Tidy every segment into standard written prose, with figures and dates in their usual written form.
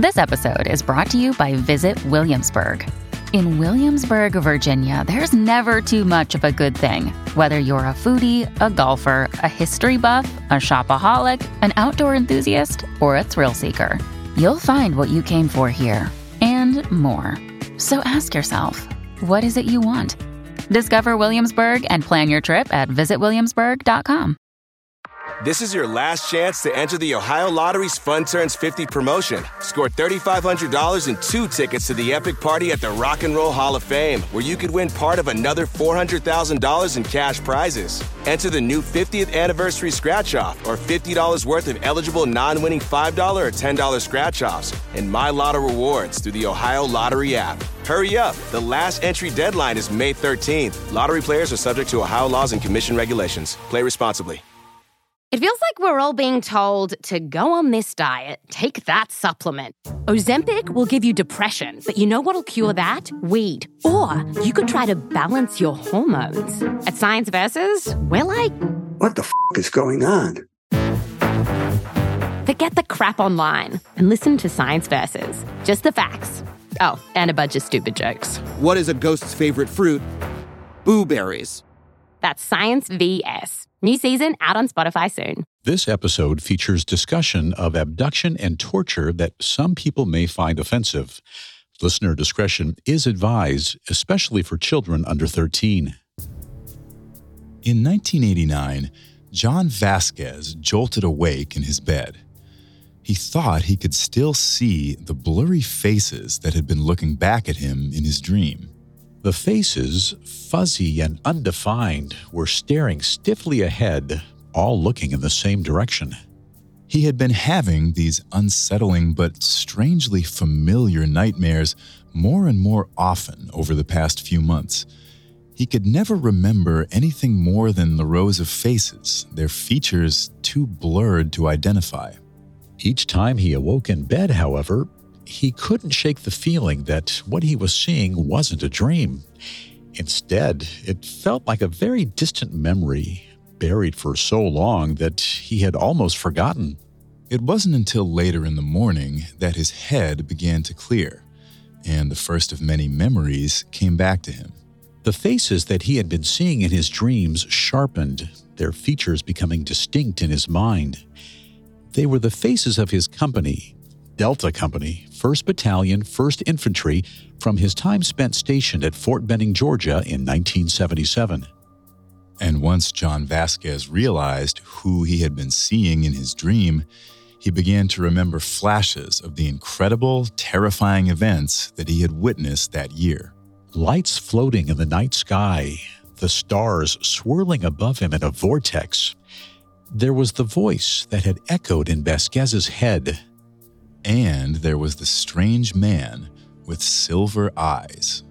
This episode is brought to you by Visit Williamsburg. In Williamsburg, Virginia, there's never too much of a good thing. Whether you're a foodie, a golfer, a history buff, a shopaholic, an outdoor enthusiast, or a thrill seeker, you'll find what you came for here and more. So ask yourself, what is it you want? Discover Williamsburg and plan your trip at visitwilliamsburg.com. This is your last chance to enter the Ohio Lottery's Fun Turns 50 promotion. Score $3,500 and 2 tickets to the epic party at the Rock and Roll Hall of Fame, where you could win part of another $400,000 in cash prizes. Enter the new 50th anniversary scratch-off or $50 worth of eligible non-winning $5 or $10 scratch-offs and My Lotto rewards through the Ohio Lottery app. Hurry up. The last entry deadline is May 13th. Lottery players are subject to Ohio laws and commission regulations. Play responsibly. It feels like we're all being told to go on this diet, take that supplement. Ozempic will give you depression, but you know what'll cure that? Weed. Or you could try to balance your hormones. At Science Versus, we're like, what the is going on? Forget the crap online and listen to Science Versus. Just the facts. Oh, and a bunch of stupid jokes. What is a ghost's favorite fruit? Blueberries. That's Science VS. New season out on Spotify soon. This episode features discussion of abduction and torture that some people may find offensive. Listener discretion is advised, especially for children under 13. In 1989, John Vasquez jolted awake in his bed. He thought he could still see the blurry faces that had been looking back at him in his dream. The faces, fuzzy and undefined, were staring stiffly ahead, all looking in the same direction. He had been having these unsettling but strangely familiar nightmares more and more often over the past few months. He could never remember anything more than the rows of faces, their features too blurred to identify. Each time he awoke in bed, however, he couldn't shake the feeling that what he was seeing wasn't a dream. Instead, it felt like a very distant memory, buried for so long that he had almost forgotten. It wasn't until later in the morning that his head began to clear, and the first of many memories came back to him. The faces that he had been seeing in his dreams sharpened, their features becoming distinct in his mind. They were the faces of his company, Delta Company, 1st Battalion, 1st Infantry, from his time spent stationed at Fort Benning, Georgia in 1977. And once John Vasquez realized who he had been seeing in his dream, he began to remember flashes of the incredible, terrifying events that he had witnessed that year. Lights floating in the night sky, the stars swirling above him in a vortex. There was the voice that had echoed in Vasquez's head. And there was the strange man with silver eyes.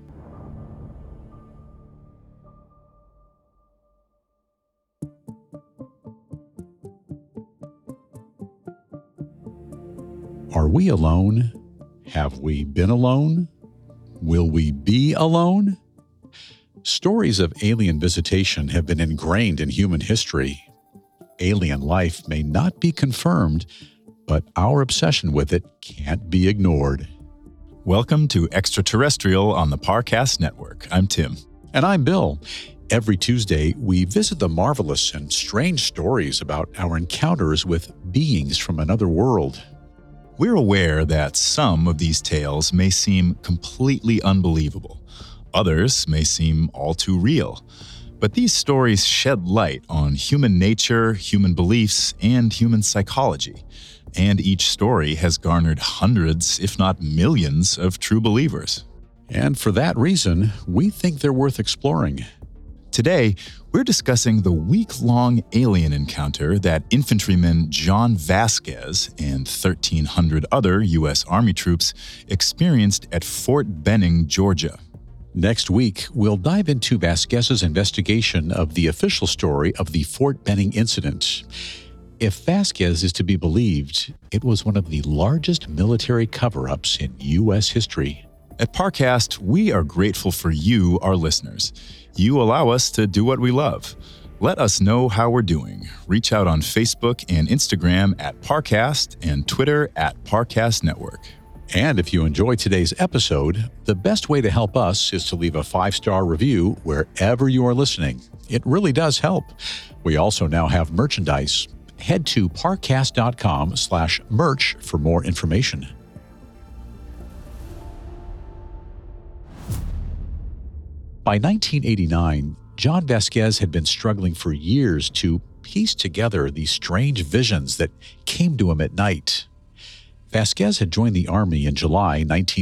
Are we alone? Have we been alone? Will we be alone? Stories of alien visitation have been ingrained in human history. Alien life may not be confirmed, but our obsession with it can't be ignored. Welcome to Extraterrestrial on the Parcast Network. I'm Tim. And I'm Bill. Every Tuesday, we visit the marvelous and strange stories about our encounters with beings from another world. We're aware that some of these tales may seem completely unbelievable. Others may seem all too real. But these stories shed light on human nature, human beliefs, and human psychology. And each story has garnered hundreds, if not millions, of true believers. And for that reason, we think they're worth exploring. Today, we're discussing the week-long alien encounter that infantryman John Vasquez and 1,300 other U.S. Army troops experienced at Fort Benning, Georgia. Next week, we'll dive into Vasquez's investigation of the official story of the Fort Benning incident. If Vasquez is to be believed, it was one of the largest military cover-ups in U.S. history. At Parcast, we are grateful for you, our listeners. You allow us to do what we love. Let us know how we're doing. Reach out on Facebook and Instagram at Parcast and Twitter at Parcast Network. And if you enjoyed today's episode, the best way to help us is to leave a 5-star review wherever you are listening. It really does help. We also now have merchandise. Head to parcast.com/merch for more information. By 1989, John Vasquez had been struggling for years to piece together the strange visions that came to him at night. Vasquez had joined the Army in July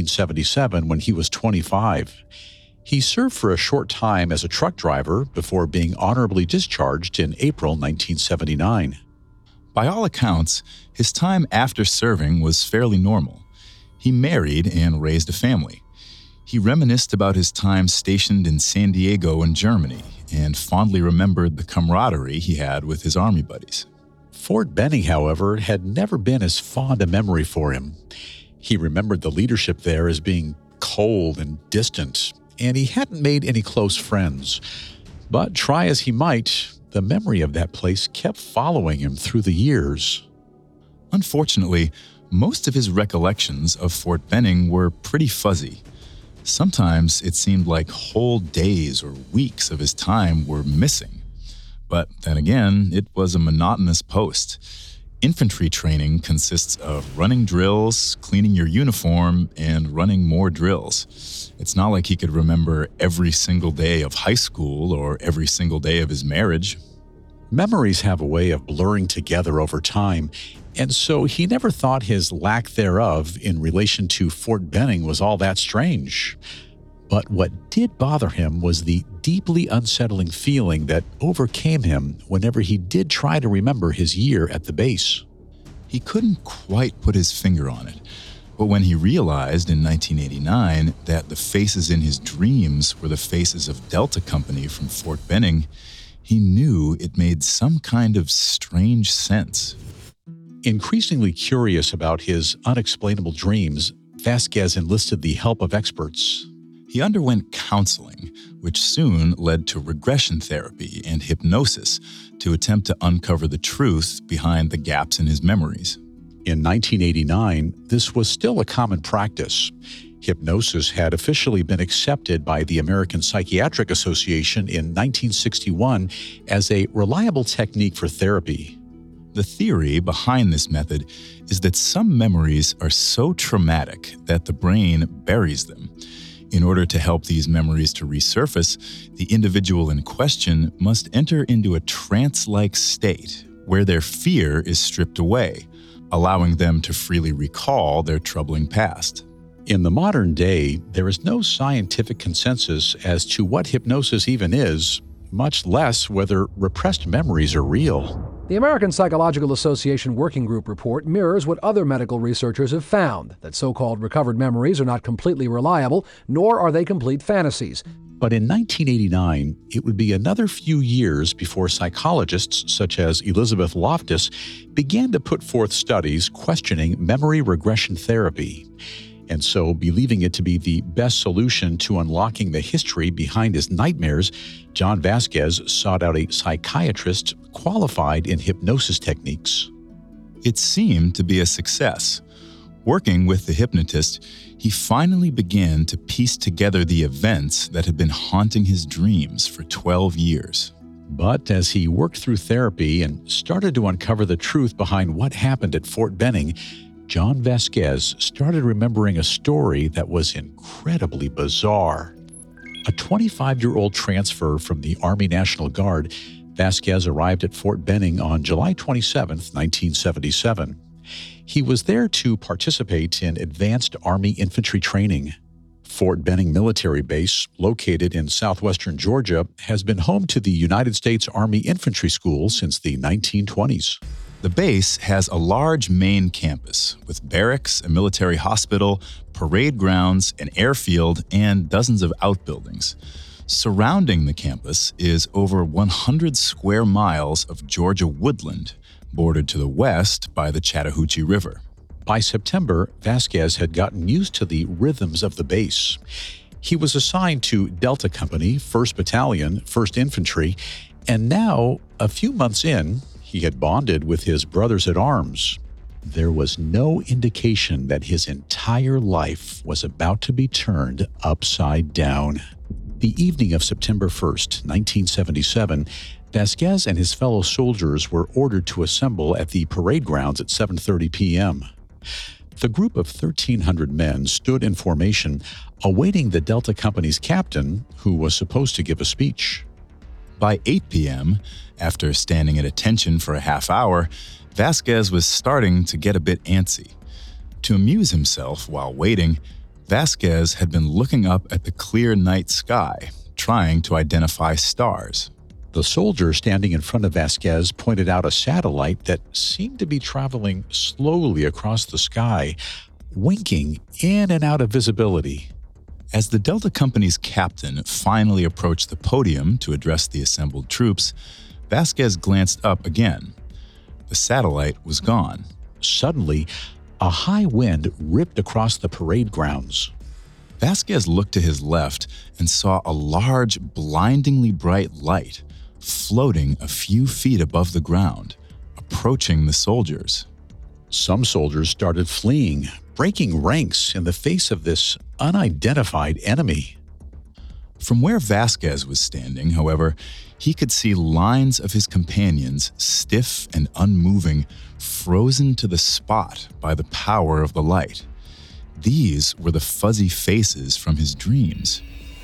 1977 when he was 25. He served for a short time as a truck driver before being honorably discharged in April 1979. By all accounts, his time after serving was fairly normal. He married and raised a family. He reminisced about his time stationed in San Diego in Germany and fondly remembered the camaraderie he had with his Army buddies. Fort Benning, however, had never been as fond a memory for him. He remembered the leadership there as being cold and distant, and he hadn't made any close friends. But try as he might, the memory of that place kept following him through the years. Unfortunately, most of his recollections of Fort Benning were pretty fuzzy. Sometimes it seemed like whole days or weeks of his time were missing. But then again, it was a monotonous post. Infantry training consists of running drills, cleaning your uniform, and running more drills. It's not like he could remember every single day of high school or every single day of his marriage. Memories have a way of blurring together over time, and so he never thought his lack thereof in relation to Fort Benning was all that strange. But what did bother him was the deeply unsettling feeling that overcame him whenever he did try to remember his year at the base. He couldn't quite put his finger on it, but when he realized in 1989 that the faces in his dreams were the faces of Delta Company from Fort Benning, he knew it made some kind of strange sense. Increasingly curious about his unexplainable dreams, Vasquez enlisted the help of experts. He underwent counseling, which soon led to regression therapy and hypnosis to attempt to uncover the truth behind the gaps in his memories. In 1989, this was still a common practice. Hypnosis had officially been accepted by the American Psychiatric Association in 1961 as a reliable technique for therapy. The theory behind this method is that some memories are so traumatic that the brain buries them. In order to help these memories to resurface, the individual in question must enter into a trance-like state where their fear is stripped away, allowing them to freely recall their troubling past. In the modern day, there is no scientific consensus as to what hypnosis even is, much less whether repressed memories are real. The American Psychological Association Working Group report mirrors what other medical researchers have found, that so-called recovered memories are not completely reliable, nor are they complete fantasies. But in 1989, it would be another few years before psychologists such as Elizabeth Loftus began to put forth studies questioning memory regression therapy. And so, believing it to be the best solution to unlocking the history behind his nightmares, John Vasquez sought out a psychiatrist qualified in hypnosis techniques. It seemed to be a success. Working with the hypnotist, he finally began to piece together the events that had been haunting his dreams for 12 years. But as he worked through therapy and started to uncover the truth behind what happened at Fort Benning, John Vasquez started remembering a story that was incredibly bizarre. A 25-year-old transfer from the Army National Guard, Vasquez arrived at Fort Benning on July 27, 1977. He was there to participate in advanced Army infantry training. Fort Benning Military Base, located in southwestern Georgia, has been home to the United States Army Infantry School since the 1920s. The base has a large main campus with barracks, a military hospital, parade grounds, an airfield, and dozens of outbuildings. Surrounding the campus is over 100 square miles of Georgia woodland, bordered to the west by the Chattahoochee River. By September, Vasquez had gotten used to the rhythms of the base. He was assigned to Delta Company, 1st Battalion, 1st Infantry, and now, a few months in, he had bonded with his brothers at arms. there was no indication that his entire life was about to be turned upside down. The evening of September 1st, 1977, Vasquez and his fellow soldiers were ordered to assemble at the parade grounds at 7:30 p.m. The group of 1,300 men stood in formation, awaiting the Delta Company's captain, who was supposed to give a speech. By 8 p.m., after standing at attention for a half hour, Vasquez was starting to get a bit antsy. To amuse himself while waiting, Vasquez had been looking up at the clear night sky, trying to identify stars. The soldier standing in front of Vasquez pointed out a satellite that seemed to be traveling slowly across the sky, winking in and out of visibility. As the Delta Company's captain finally approached the podium to address the assembled troops, Vasquez glanced up again. The satellite was gone. Suddenly, a high wind ripped across the parade grounds. Vasquez looked to his left and saw a large, blindingly bright light floating a few feet above the ground, approaching the soldiers. Some soldiers started fleeing, breaking ranks in the face of this unidentified enemy. From where Vasquez was standing, however, he could see lines of his companions, stiff and unmoving, frozen to the spot by the power of the light. These were the fuzzy faces from his dreams.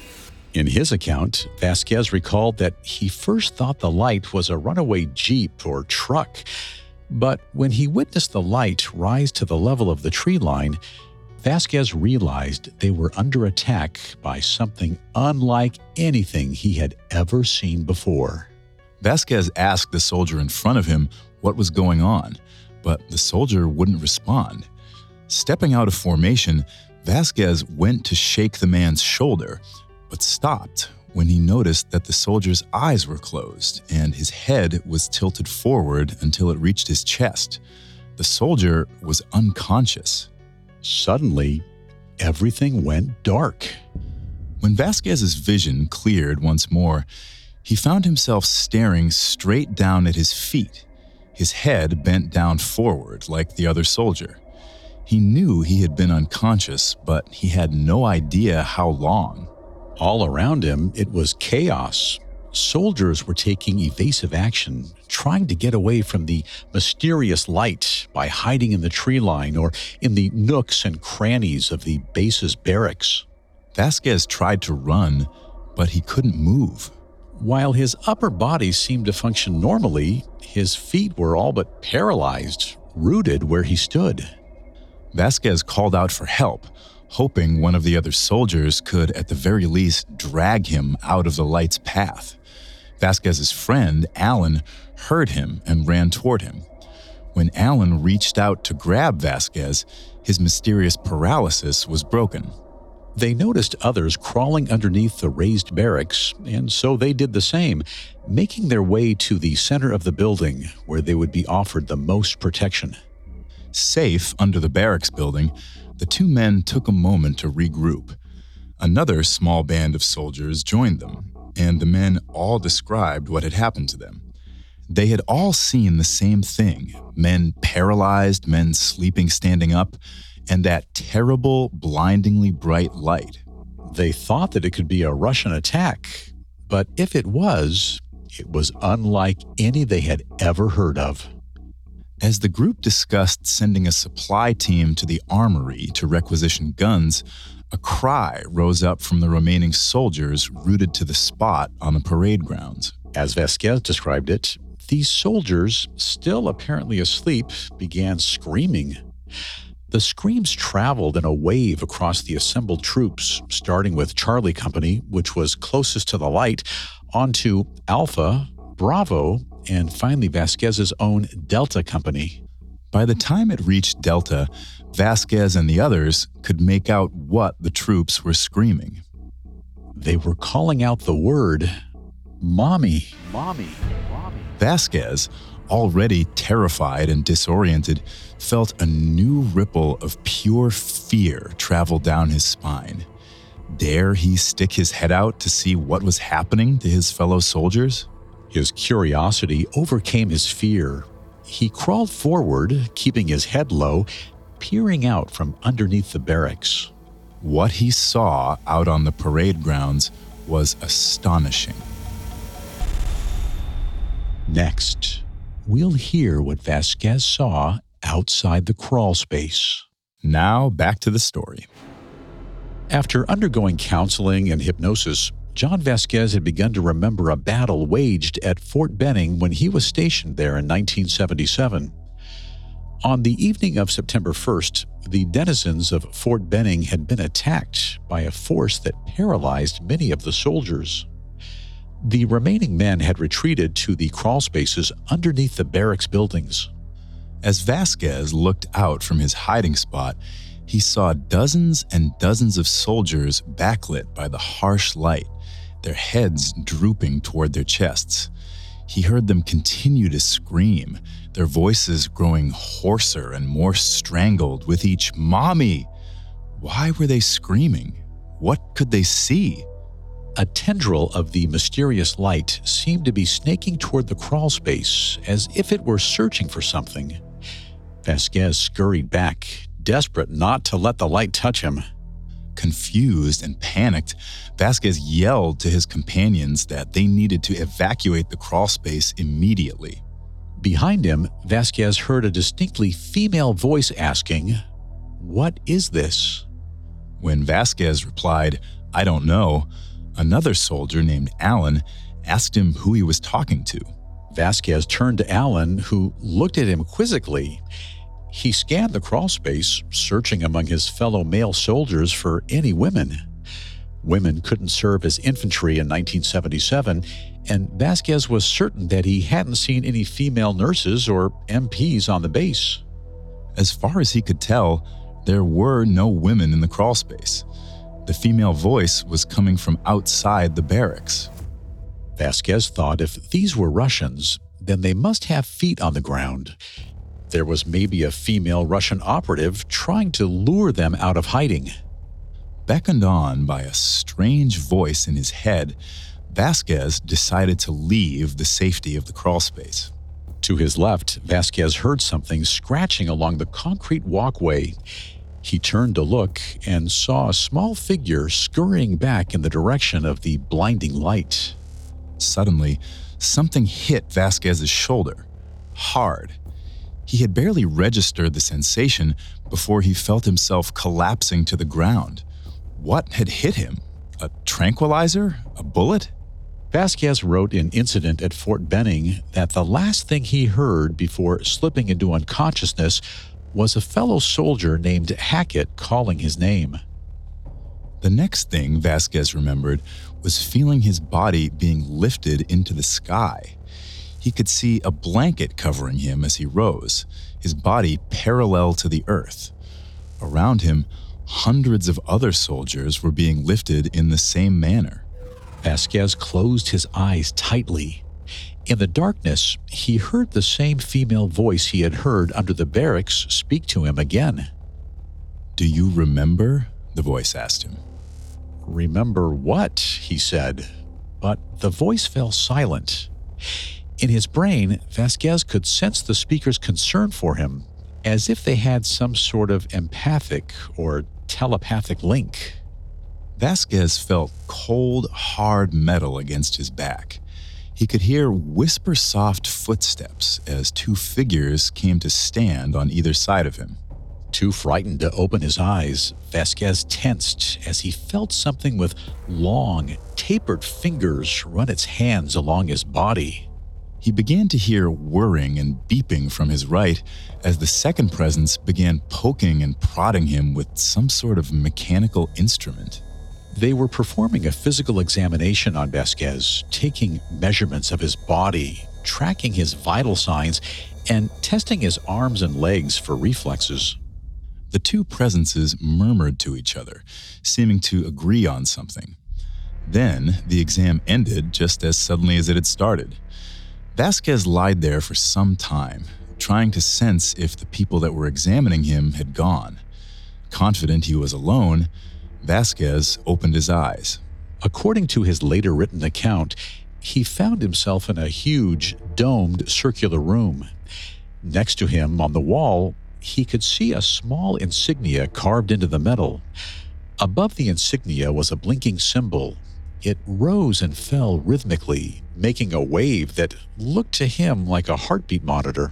In his account, Vasquez recalled that he first thought the light was a runaway jeep or truck, but when he witnessed the light rise to the level of the tree line, Vasquez realized they were under attack by something unlike anything he had ever seen before. Vasquez asked the soldier in front of him what was going on, but the soldier wouldn't respond. Stepping out of formation, Vasquez went to shake the man's shoulder, but stopped when he noticed that the soldier's eyes were closed and his head was tilted forward until it reached his chest. The soldier was unconscious. Suddenly, everything went dark. When Vasquez's vision cleared once more, he found himself staring straight down at his feet, his head bent down forward like the other soldier. He knew he had been unconscious, but he had no idea how long. All around him, it was chaos. Soldiers were taking evasive action, trying to get away from the mysterious light by hiding in the tree line or in the nooks and crannies of the base's barracks. Vasquez tried to run, but he couldn't move. While his upper body seemed to function normally, his feet were all but paralyzed, rooted where he stood. Vasquez called out for help, hoping one of the other soldiers could at the very least drag him out of the light's path. Vasquez's friend, Alan, heard him and ran toward him. When Alan reached out to grab Vasquez, his mysterious paralysis was broken. They noticed others crawling underneath the raised barracks, and so they did the same, making their way to the center of the building where they would be offered the most protection. Safe under the barracks building, the two men took a moment to regroup. Another small band of soldiers joined them, and the men all described what had happened to them. They had all seen the same thing: men paralyzed, men sleeping standing up, and that terrible, blindingly bright light. They thought that it could be a Russian attack, but if it was unlike any they had ever heard of. As the group discussed sending a supply team to the armory to requisition guns, a cry rose up from the remaining soldiers rooted to the spot on the parade grounds. As Vasquez described it, these soldiers, still apparently asleep, began screaming. The screams traveled in a wave across the assembled troops, starting with Charlie Company, which was closest to the light, onto Alpha, Bravo, and finally Vasquez's own Delta Company. By the time it reached Delta, Vasquez and the others could make out what the troops were screaming. They were calling out the word, Mommy. Mommy. Mommy. Vasquez, already terrified and disoriented, felt a new ripple of pure fear travel down his spine. Dare he stick his head out to see what was happening to his fellow soldiers? His curiosity overcame his fear. He crawled forward, keeping his head low, peering out from underneath the barracks. What he saw out on the parade grounds was astonishing. Next, we'll hear what Vasquez saw outside the crawl space. Now, back to the story. After undergoing counseling and hypnosis, John Vasquez had begun to remember a battle waged at Fort Benning when he was stationed there in 1977. On the evening of September 1st, the denizens of Fort Benning had been attacked by a force that paralyzed many of the soldiers. The remaining men had retreated to the crawl spaces underneath the barracks buildings. As Vasquez looked out from his hiding spot, he saw dozens and dozens of soldiers backlit by the harsh light, their heads drooping toward their chests. He heard them continue to scream, their voices growing hoarser and more strangled with each "Mommy!" Why were they screaming? What could they see? A tendril of the mysterious light seemed to be snaking toward the crawl space, as if it were searching for something. Vasquez scurried back, desperate not to let the light touch him. Confused and panicked, Vasquez yelled to his companions that they needed to evacuate the crawl space immediately. Behind him, Vasquez heard a distinctly female voice asking, "What is this?" When Vasquez replied, "I don't know," another soldier named Alan asked him who he was talking to. Vasquez turned to Alan, who looked at him quizzically. He scanned the crawl space, searching among his fellow male soldiers for any women. Women couldn't serve as infantry in 1977, and Vasquez was certain that he hadn't seen any female nurses or MPs on the base. As far as he could tell, there were no women in the crawl space. The female voice was coming from outside the barracks. Vasquez thought if these were Russians, then they must have feet on the ground. There was maybe a female Russian operative trying to lure them out of hiding. Beckoned on by a strange voice in his head, Vasquez decided to leave the safety of the crawl space. To his left, Vasquez heard something scratching along the concrete walkway. He turned to look and saw a small figure scurrying back in the direction of the blinding light. Suddenly, something hit Vasquez's shoulder, hard. He had barely registered the sensation before he felt himself collapsing to the ground. What had hit him? A tranquilizer? A bullet? Vasquez wrote in Incident at Fort Benning that the last thing he heard before slipping into unconsciousness was a fellow soldier named Hackett calling his name. The next thing Vasquez remembered was feeling his body being lifted into the sky. He could see a blanket covering him as he rose, his body parallel to the earth. Around him, hundreds of other soldiers were being lifted in the same manner. Vasquez closed his eyes tightly. In the darkness, he heard the same female voice he had heard under the barracks speak to him again. "Do you remember?" the voice asked him. "Remember what?" he said, but the voice fell silent. In his brain, Vasquez could sense the speaker's concern for him, as if they had some sort of empathic or telepathic link. Vasquez felt cold, hard metal against his back. He could hear whisper-soft footsteps as two figures came to stand on either side of him. Too frightened to open his eyes, Vasquez tensed as he felt something with long, tapered fingers run its hands along his body. He began to hear whirring and beeping from his right as the second presence began poking and prodding him with some sort of mechanical instrument. They were performing a physical examination on Vasquez, taking measurements of his body, tracking his vital signs, and testing his arms and legs for reflexes. The two presences murmured to each other, seeming to agree on something. Then the exam ended just as suddenly as it had started. Vasquez lied there for some time, trying to sense if the people that were examining him had gone. Confident he was alone, Vasquez opened his eyes. According to his later written account, he found himself in a huge, domed, circular room. Next to him on the wall, he could see a small insignia carved into the metal. Above the insignia was a blinking symbol. It rose and fell rhythmically, making a wave that looked to him like a heartbeat monitor.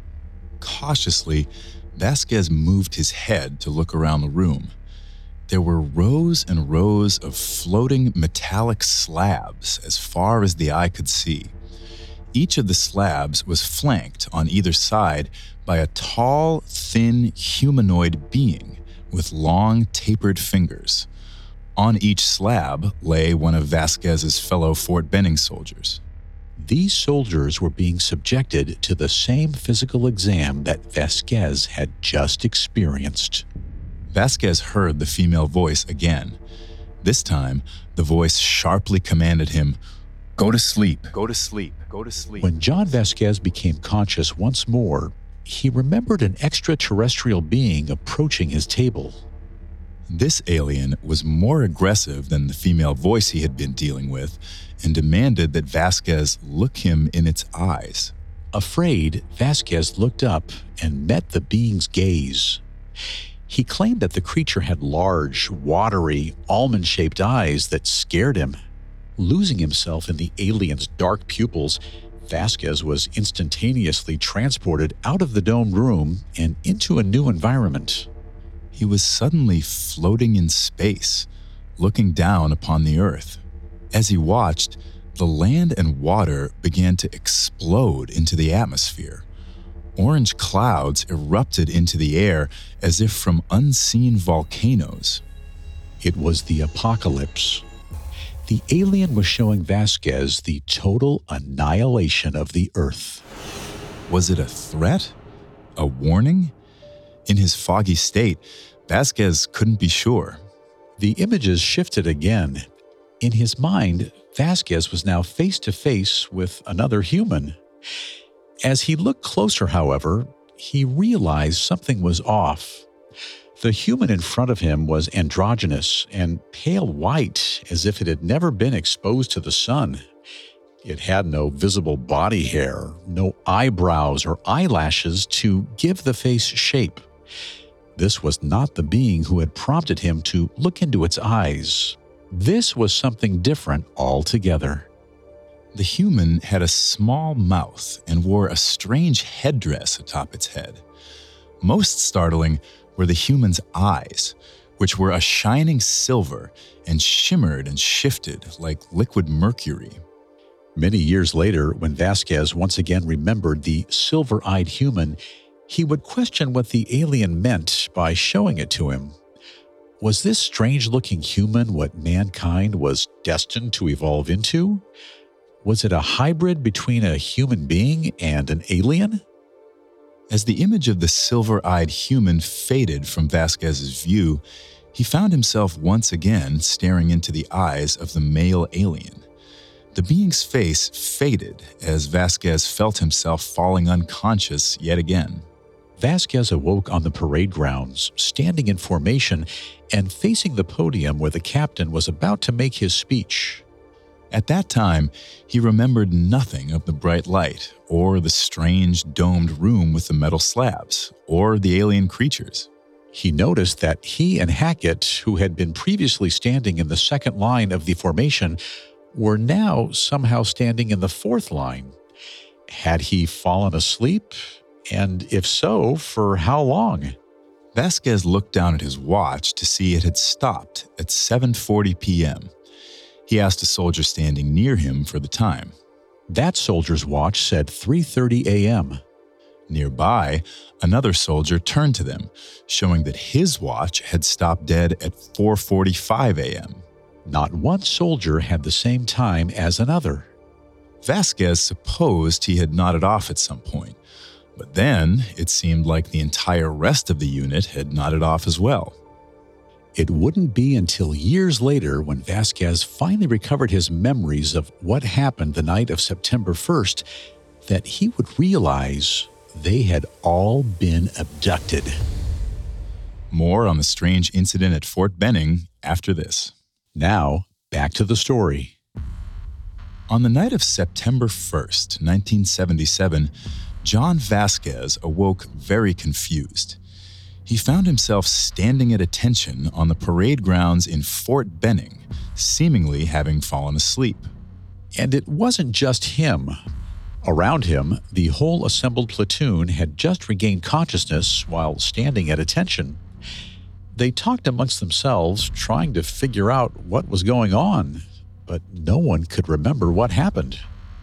Cautiously, Vasquez moved his head to look around the room. There were rows and rows of floating metallic slabs as far as the eye could see. Each of the slabs was flanked on either side by a tall, thin humanoid being with long, tapered fingers. On each slab lay one of Vasquez's fellow Fort Benning soldiers. These soldiers were being subjected to the same physical exam that Vasquez had just experienced. Vasquez heard the female voice again. This time, the voice sharply commanded him, "Go to sleep, go to sleep, go to sleep." When John Vasquez became conscious once more, he remembered an extraterrestrial being approaching his table. This alien was more aggressive than the female voice he had been dealing with and demanded that Vasquez look him in its eyes. Afraid, Vasquez looked up and met the being's gaze. He claimed that the creature had large, watery, almond-shaped eyes that scared him. Losing himself in the alien's dark pupils, Vasquez was instantaneously transported out of the domed room and into a new environment. He was suddenly floating in space, looking down upon the earth. As he watched, the land and water began to explode into the atmosphere. Orange clouds erupted into the air as if from unseen volcanoes. It was the apocalypse. The alien was showing Vasquez the total annihilation of the Earth. Was it a threat? A warning? In his foggy state, Vasquez couldn't be sure. The images shifted again. In his mind, Vasquez was now face to face with another human. As he looked closer, however, he realized something was off. The human in front of him was androgynous and pale white, as if it had never been exposed to the sun. It had no visible body hair, no eyebrows or eyelashes to give the face shape. This was not the being who had prompted him to look into its eyes. This was something different altogether. The human had a small mouth and wore a strange headdress atop its head. Most startling were the human's eyes, which were a shining silver and shimmered and shifted like liquid mercury. Many years later, when Vasquez once again remembered the silver-eyed human, he would question what the alien meant by showing it to him. Was this strange-looking human what mankind was destined to evolve into? Was it a hybrid between a human being and an alien? As the image of the silver-eyed human faded from Vasquez's view, he found himself once again staring into the eyes of the male alien. The being's face faded as Vasquez felt himself falling unconscious yet again. Vasquez awoke on the parade grounds, standing in formation and facing the podium where the captain was about to make his speech. At that time, he remembered nothing of the bright light, or the strange domed room with the metal slabs, or the alien creatures. He noticed that he and Hackett, who had been previously standing in the second line of the formation, were now somehow standing in the fourth line. Had he fallen asleep? And if so, for how long? Vasquez looked down at his watch to see it had stopped at 7:40 p.m. He asked a soldier standing near him for the time. That soldier's watch said 3:30 a.m. Nearby, another soldier turned to them, showing that his watch had stopped dead at 4:45 a.m. Not one soldier had the same time as another. Vasquez supposed he had nodded off at some point, but then it seemed like the entire rest of the unit had nodded off as well. It wouldn't be until years later when Vasquez finally recovered his memories of what happened the night of September 1st that he would realize they had all been abducted. More on the strange incident at Fort Benning after this. Now, back to the story. On the night of September 1st, 1977, John Vasquez awoke very confused. He found himself standing at attention on the parade grounds in Fort Benning, seemingly having fallen asleep. And it wasn't just him. Around him, the whole assembled platoon had just regained consciousness while standing at attention. They talked amongst themselves, trying to figure out what was going on, but no one could remember what happened.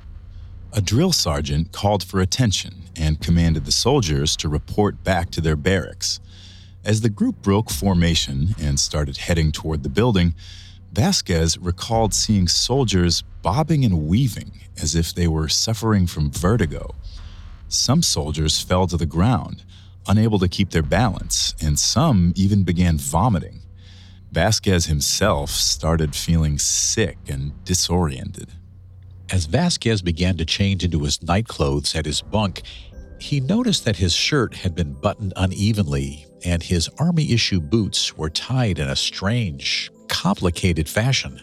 A drill sergeant called for attention and commanded the soldiers to report back to their barracks. As the group broke formation and started heading toward the building, Vasquez recalled seeing soldiers bobbing and weaving as if they were suffering from vertigo. Some soldiers fell to the ground, unable to keep their balance, and some even began vomiting. Vasquez himself started feeling sick and disoriented. As Vasquez began to change into his nightclothes at his bunk, he noticed that his shirt had been buttoned unevenly and his Army-issue boots were tied in a strange, complicated fashion.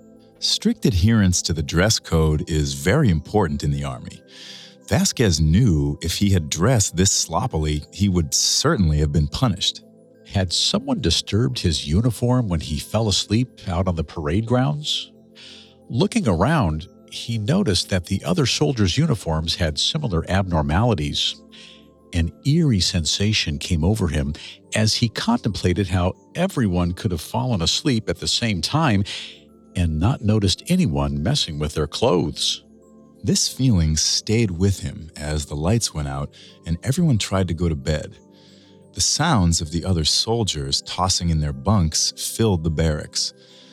Strict adherence to the dress code is very important in the Army. Vasquez knew if he had dressed this sloppily, he would certainly have been punished. Had someone disturbed his uniform when he fell asleep out on the parade grounds? Looking around, he noticed that the other soldiers' uniforms had similar abnormalities. An eerie sensation came over him as he contemplated how everyone could have fallen asleep at the same time and not noticed anyone messing with their clothes. This feeling stayed with him as the lights went out and everyone tried to go to bed. The sounds of the other soldiers tossing in their bunks filled the barracks.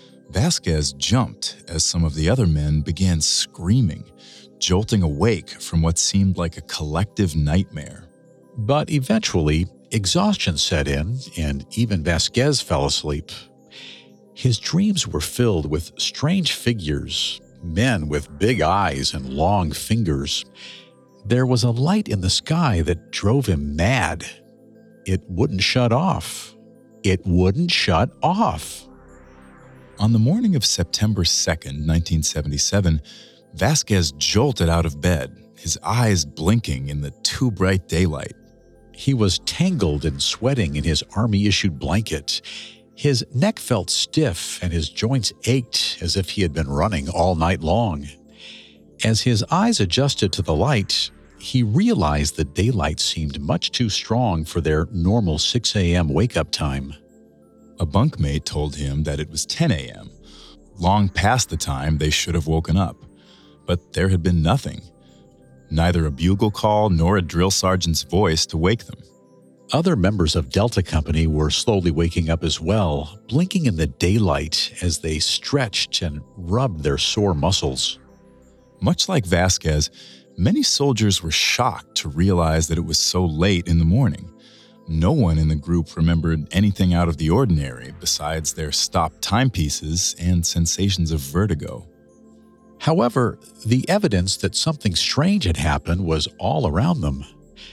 Vasquez jumped as some of the other men began screaming, jolting awake from what seemed like a collective nightmare. But eventually, exhaustion set in, and even Vasquez fell asleep. His dreams were filled with strange figures, men with big eyes and long fingers. There was a light in the sky that drove him mad. It wouldn't shut off. It wouldn't shut off. On the morning of September 2nd, 1977, Vasquez jolted out of bed, his eyes blinking in the too bright daylight. He was tangled and sweating in his Army-issued blanket. His neck felt stiff and his joints ached as if he had been running all night long. As his eyes adjusted to the light, he realized the daylight seemed much too strong for their normal 6 a.m. wake-up time. A bunkmate told him that it was 10 a.m., long past the time they should have woken up. But there had been nothing. Neither a bugle call nor a drill sergeant's voice to wake them. Other members of Delta Company were slowly waking up as well, blinking in the daylight as they stretched and rubbed their sore muscles. Much like Vasquez, many soldiers were shocked to realize that it was so late in the morning. No one in the group remembered anything out of the ordinary besides their stopped timepieces and sensations of vertigo. However, the evidence that something strange had happened was all around them.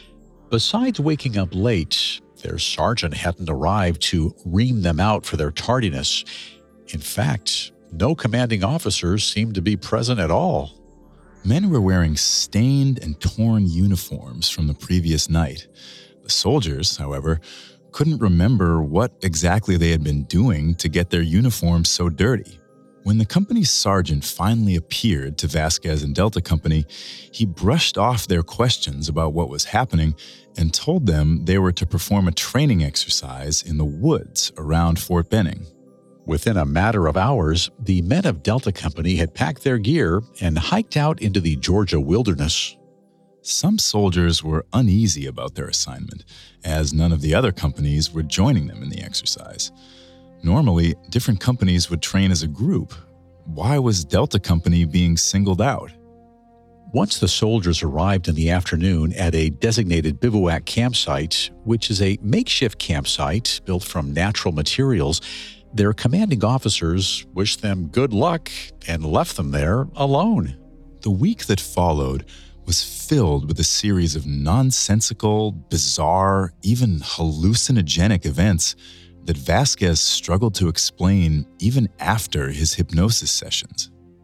Besides waking up late, their sergeant hadn't arrived to ream them out for their tardiness. In fact, no commanding officers seemed to be present at all. Men were wearing stained and torn uniforms from the previous night. The soldiers, however, couldn't remember what exactly they had been doing to get their uniforms so dirty. When the company's sergeant finally appeared to Vasquez and Delta Company, he brushed off their questions about what was happening and told them they were to perform a training exercise in the woods around Fort Benning. Within a matter of hours, the men of Delta Company had packed their gear and hiked out into the Georgia wilderness. Some soldiers were uneasy about their assignment, as none of the other companies were joining them in the exercise. Normally, different companies would train as a group. Why was Delta Company being singled out? Once the soldiers arrived in the afternoon at a designated bivouac campsite, which is a makeshift campsite built from natural materials, their commanding officers wished them good luck and left them there alone. The week that followed was filled with a series of nonsensical, bizarre, even hallucinogenic events that Vasquez struggled to explain even after his hypnosis sessions.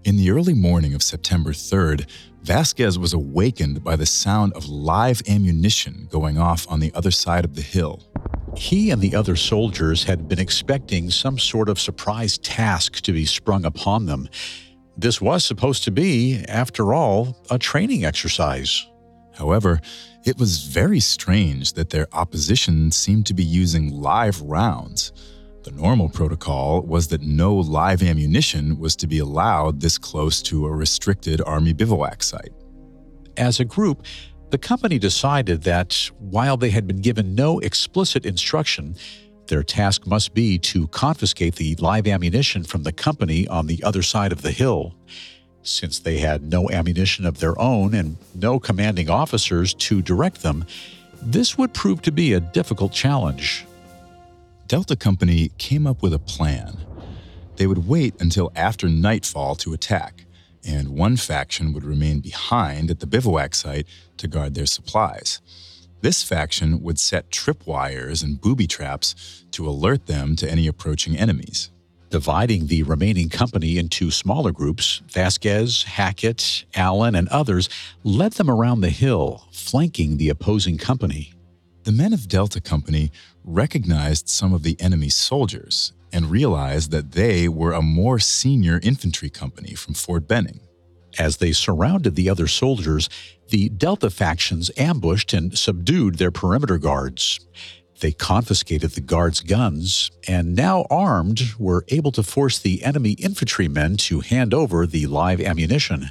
In the early morning of September 3rd, Vasquez was awakened by the sound of live ammunition going off on the other side of the hill. He and the other soldiers had been expecting some sort of surprise task to be sprung upon them. This was supposed to be, after all, a training exercise. However, it was very strange that their opposition seemed to be using live rounds. The normal protocol was that no live ammunition was to be allowed this close to a restricted Army bivouac site. As a group, the company decided that while they had been given no explicit instruction, their task must be to confiscate the live ammunition from the company on the other side of the hill. Since they had no ammunition of their own and no commanding officers to direct them, this would prove to be a difficult challenge. Delta Company came up with a plan. They would wait until after nightfall to attack, and one faction would remain behind at the bivouac site to guard their supplies. This faction would set tripwires and booby traps to alert them to any approaching enemies. Dividing the remaining company into smaller groups, Vasquez, Hackett, Allen, and others led them around the hill, flanking the opposing company. The men of Delta Company recognized some of the enemy's soldiers and realized that they were a more senior infantry company from Fort Benning. As they surrounded the other soldiers, the Delta factions ambushed and subdued their perimeter guards. They confiscated the guards' guns, and now armed, were able to force the enemy infantrymen to hand over the live ammunition.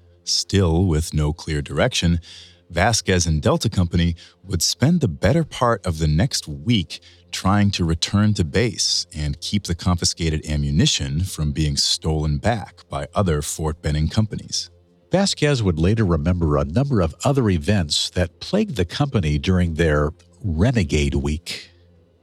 Still with no clear direction, Vasquez and Delta Company would spend the better part of the next week trying to return to base and keep the confiscated ammunition from being stolen back by other Fort Benning companies. Vasquez would later remember a number of other events that plagued the company during their Renegade Week.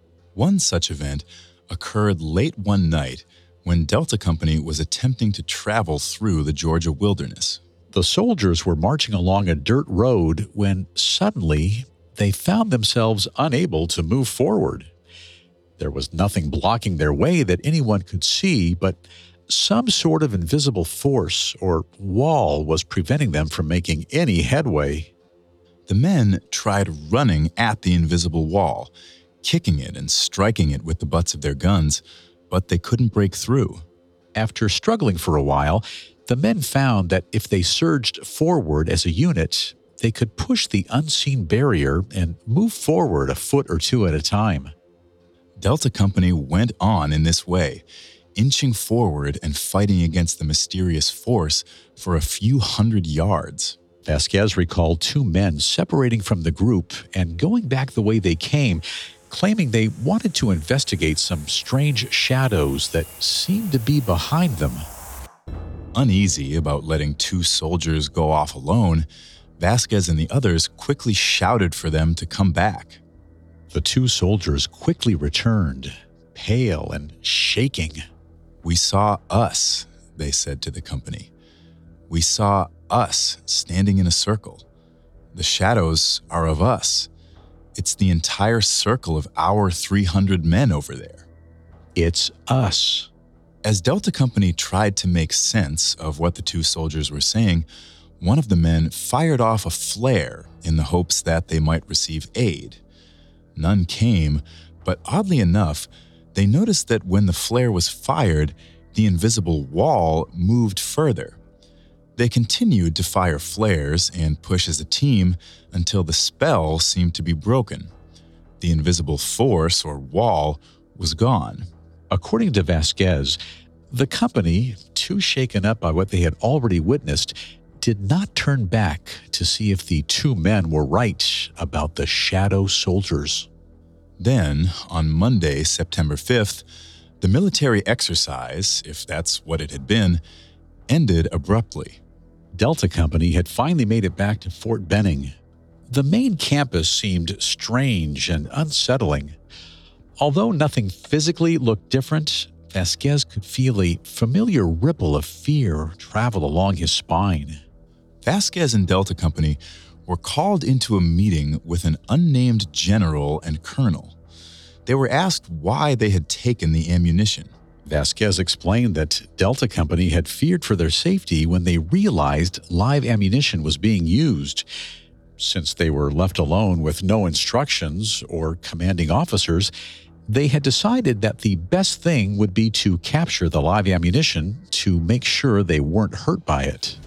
One such event occurred late one night when Delta Company was attempting to travel through the Georgia wilderness. The soldiers were marching along a dirt road when suddenly they found themselves unable to move forward. There was nothing blocking their way that anyone could see, but some sort of invisible force or wall was preventing them from making any headway. The men tried running at the invisible wall, kicking it and striking it with the butts of their guns, but they couldn't break through. After struggling for a while, the men found that if they surged forward as a unit, they could push the unseen barrier and move forward a foot or two at a time. Delta Company went on in this way, inching forward and fighting against the mysterious force for a few hundred yards. Vasquez recalled two men separating from the group and going back the way they came, claiming they wanted to investigate some strange shadows that seemed to be behind them. Uneasy about letting two soldiers go off alone, Vasquez and the others quickly shouted for them to come back. The two soldiers quickly returned, pale and shaking. "We saw us," they said to the company. "We saw us standing in a circle. The shadows are of us. It's the entire circle of our 300 men over there. It's us." As Delta Company tried to make sense of what the two soldiers were saying, one of the men fired off a flare in the hopes that they might receive aid. None came, but oddly enough, they noticed that when the flare was fired, the invisible wall moved further. They continued to fire flares and push as a team until the spell seemed to be broken. The invisible force or wall was gone. According to Vasquez, the company, too shaken up by what they had already witnessed, did not turn back to see if the two men were right about the shadow soldiers. Then, on Monday, September 5th, the military exercise, if that's what it had been, ended abruptly. Delta Company had finally made it back to Fort Benning. The main campus seemed strange and unsettling. Although nothing physically looked different, Vasquez could feel a familiar ripple of fear travel along his spine. Vasquez and Delta Company were called into a meeting with an unnamed general and colonel. They were asked why they had taken the ammunition. Vasquez explained that Delta Company had feared for their safety when they realized live ammunition was being used. Since they were left alone with no instructions or commanding officers, they had decided that the best thing would be to capture the live ammunition to make sure they weren't hurt by it.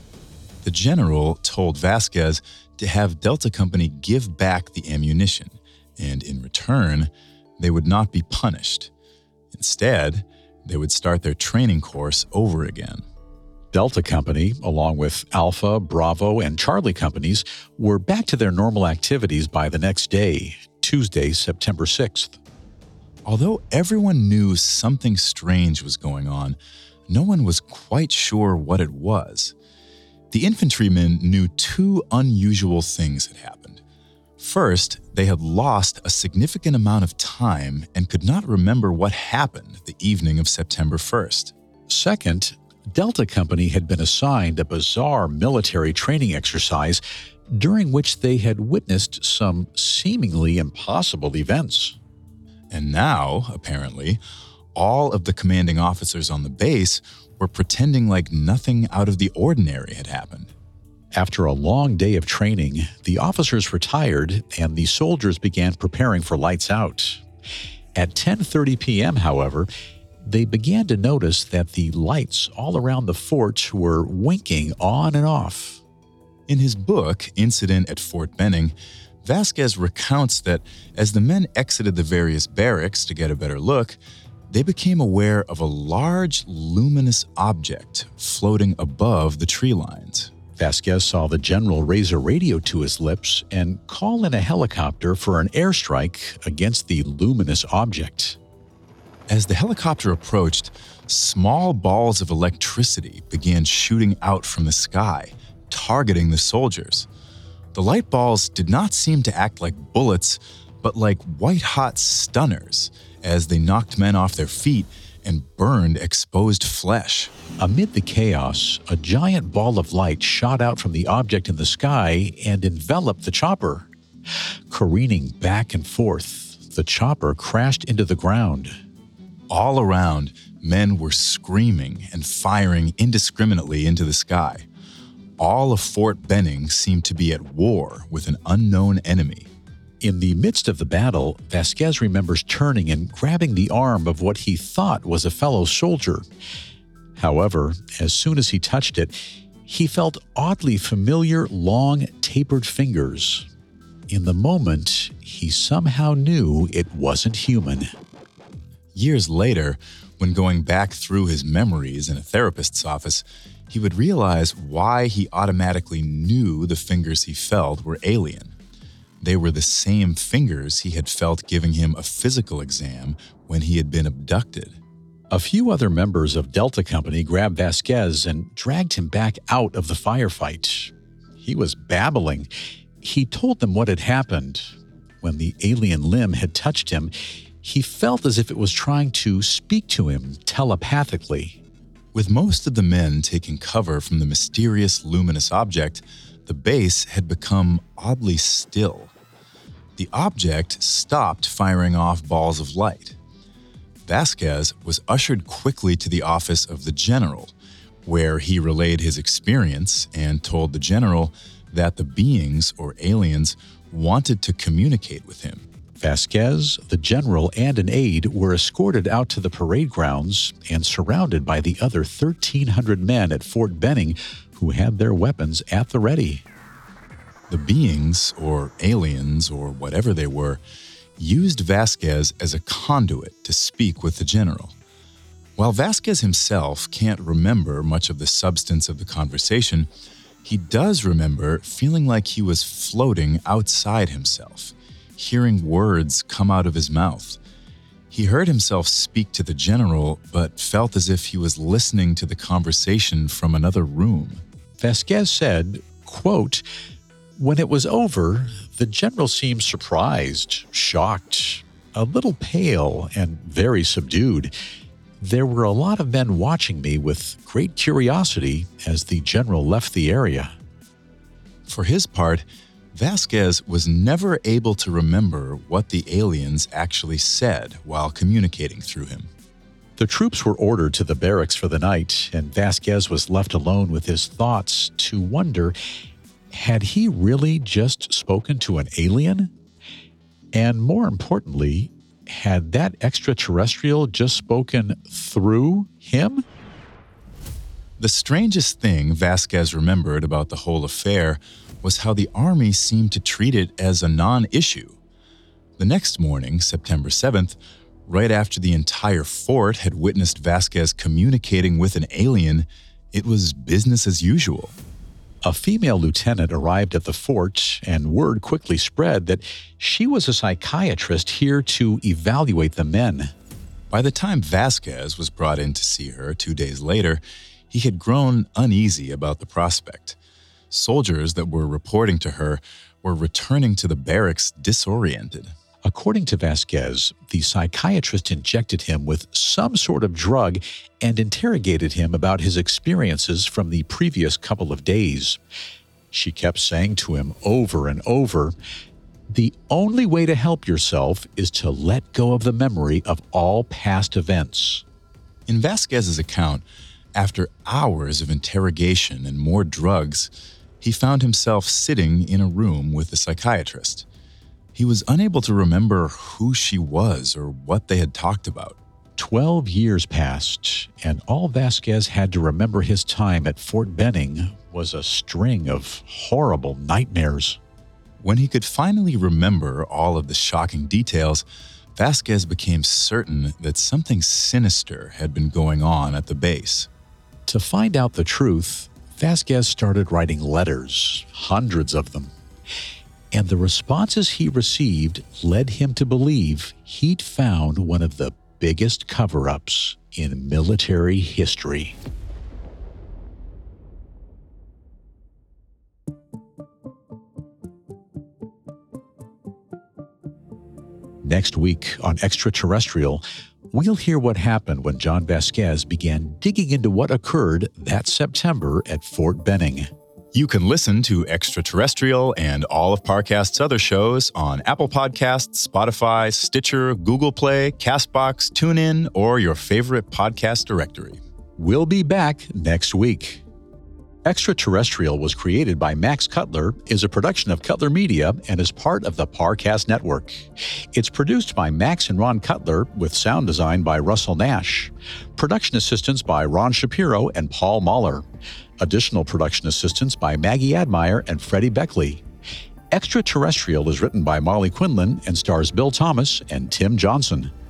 The general told Vasquez to have Delta Company give back the ammunition, and in return, they would not be punished. Instead, they would start their training course over again. Delta Company, along with Alpha, Bravo, and Charlie companies, were back to their normal activities by the next day, Tuesday, September 6th. Although everyone knew something strange was going on, no one was quite sure what it was. The infantrymen knew two unusual things had happened. First, they had lost a significant amount of time and could not remember what happened the evening of September 1st. Second, Delta Company had been assigned a bizarre military training exercise during which they had witnessed some seemingly impossible events. And now, apparently, all of the commanding officers on the base were pretending like nothing out of the ordinary had happened. After a long day of training, the officers retired and the soldiers began preparing for lights out. At 10:30 p.m., however, they began to notice that the lights all around the fort were winking on and off. In his book, Incident at Fort Benning, Vasquez recounts that as the men exited the various barracks to get a better look, they became aware of a large, luminous object floating above the tree lines. Vasquez saw the general raise a radio to his lips and call in a helicopter for an airstrike against the luminous object. As the helicopter approached, small balls of electricity began shooting out from the sky, targeting the soldiers. The light balls did not seem to act like bullets, but like white-hot stunners as they knocked men off their feet and burned exposed flesh. Amid the chaos, a giant ball of light shot out from the object in the sky and enveloped the chopper. Careening back and forth, the chopper crashed into the ground. All around, men were screaming and firing indiscriminately into the sky. All of Fort Benning seemed to be at war with an unknown enemy. In the midst of the battle, Vasquez remembers turning and grabbing the arm of what he thought was a fellow soldier. However, as soon as he touched it, he felt oddly familiar, long, tapered fingers. In the moment, he somehow knew it wasn't human. Years later, when going back through his memories in a therapist's office, he would realize why he automatically knew the fingers he felt were alien. They were the same fingers he had felt giving him a physical exam when he had been abducted. A few other members of Delta Company grabbed Vasquez and dragged him back out of the firefight. He was babbling. He told them what had happened. When the alien limb had touched him, he felt as if it was trying to speak to him telepathically. With most of the men taking cover from the mysterious luminous object, the base had become oddly still. The object stopped firing off balls of light. Vasquez was ushered quickly to the office of the general, where he relayed his experience and told the general that the beings, or aliens, wanted to communicate with him. Vasquez, the general, and an aide were escorted out to the parade grounds and surrounded by the other 1,300 men at Fort Benning who had their weapons at the ready. The beings, or aliens, or whatever they were, used Vasquez as a conduit to speak with the general. While Vasquez himself can't remember much of the substance of the conversation, he does remember feeling like he was floating outside himself, hearing words come out of his mouth. He heard himself speak to the general, but felt as if he was listening to the conversation from another room. Vasquez said, quote, "When it was over, the general seemed surprised, shocked, a little pale, and very subdued. There were a lot of men watching me with great curiosity as the general left the area." For his part, Vasquez was never able to remember what the aliens actually said while communicating through him. The troops were ordered to the barracks for the night, and Vasquez was left alone with his thoughts to wonder, had he really just spoken to an alien? And more importantly, had that extraterrestrial just spoken through him? The strangest thing Vasquez remembered about the whole affair was how the Army seemed to treat it as a non-issue. The next morning, September 7th, right after the entire fort had witnessed Vasquez communicating with an alien, it was business as usual. A female lieutenant arrived at the fort, and word quickly spread that she was a psychiatrist here to evaluate the men. By the time Vasquez was brought in to see her 2 days later, he had grown uneasy about the prospect. Soldiers that were reporting to her were returning to the barracks disoriented. According to Vasquez, the psychiatrist injected him with some sort of drug and interrogated him about his experiences from the previous couple of days. She kept saying to him over and over, "The only way to help yourself is to let go of the memory of all past events." In Vasquez's account, after hours of interrogation and more drugs, he found himself sitting in a room with the psychiatrist. He was unable to remember who she was or what they had talked about. 12 years passed, and all Vasquez had to remember his time at Fort Benning was a string of horrible nightmares. When he could finally remember all of the shocking details, Vasquez became certain that something sinister had been going on at the base. To find out the truth, Vasquez started writing letters, hundreds of them. And the responses he received led him to believe he'd found one of the biggest cover-ups in military history. Next week on Extraterrestrial, we'll hear what happened when John Vasquez began digging into what occurred that September at Fort Benning. You can listen to Extraterrestrial and all of Parcast's other shows on Apple Podcasts, Spotify, Stitcher, Google Play, CastBox, TuneIn, or your favorite podcast directory. We'll be back next week. Extraterrestrial was created by Max Cutler, is a production of Cutler Media, and is part of the Parcast Network. It's produced by Max and Ron Cutler, with sound design by Russell Nash. Production assistance by Ron Shapiro and Paul Mahler. Additional production assistance by Maggie Admire and Freddie Beckley. Extraterrestrial is written by Molly Quinlan and stars Bill Thomas and Tim Johnson.